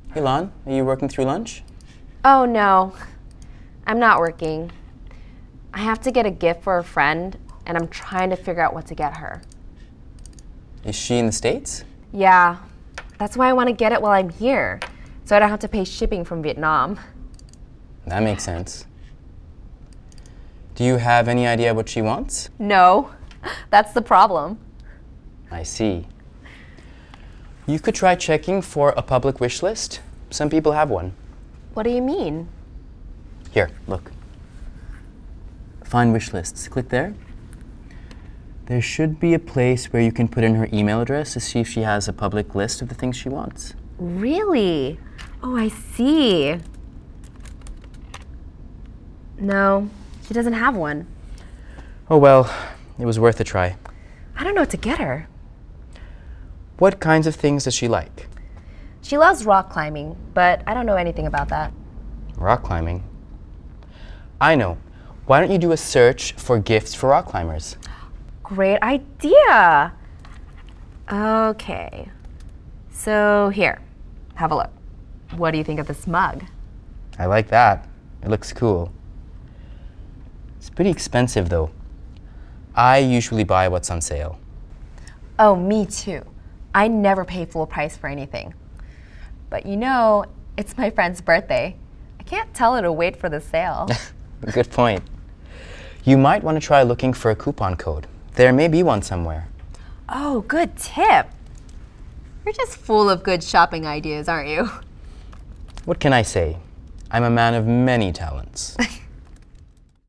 Hey Lon, are you working through lunch? Oh no, I'm not working. I have to get a gift for a friend, and I'm trying to figure out what to get her. Is she in the States? Yeah, that's why I want to get it while I'm here, so I don't have to pay shipping from Vietnam. That makes sense. Do you have any idea what she wants? No, that's the problem. I see. You could try checking for a public wish list. Some people have one. What do you mean? Here, look. Find wish lists. Click there. There should be a place where you can put in her email address to see if she has a public list of the things she wants. Really? Oh, I see. No, she doesn't have one. Oh well, it was worth a try. I don't know what to get her. What kinds of things does she like? She loves rock climbing, but I don't know anything about that. Rock climbing? I know. Why don't you do a search for gifts for rock climbers? Great idea. Okay. So here, have a look. What do you think of this mug? I like that. It looks cool. It's pretty expensive though. I usually buy what's on sale. Oh, me too. I never pay full price for anything. But you know, it's my friend's birthday. I can't tell her to wait for the sale. Good point. You might want to try looking for a coupon code. There may be one somewhere. Oh, good tip. You're just full of good shopping ideas, aren't you? What can I say? I'm a man of many talents.